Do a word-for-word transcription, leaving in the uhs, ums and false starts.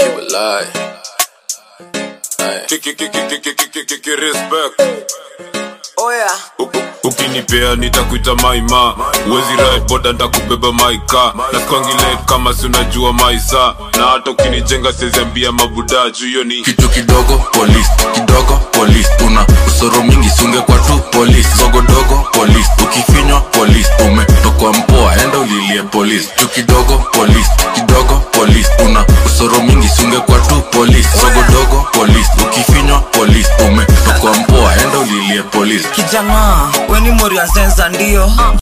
keep it live. Respect. Oh yeah. Ukinipea nitakuita maima. Uwezi ride boda nitakubeba maika. Nasikwangi kama si unajua maisa. Na hata ukinijenga siziambia mabuda juu hiyo ni kitu kidogo police, kidogo police. Una usoro mingi sunge kwa tu police. Zogo dogo police, ukifinywa police. Umetokwa mpoa enda ulilie police. Kitu kidogo police, kidogo police. Una usoro mingi sunge kwa tu police. Zogo dogo police, ukifinywa police. Umetokwa mpoa enda ulilie police. Kijana, weni mori ya zenza ndio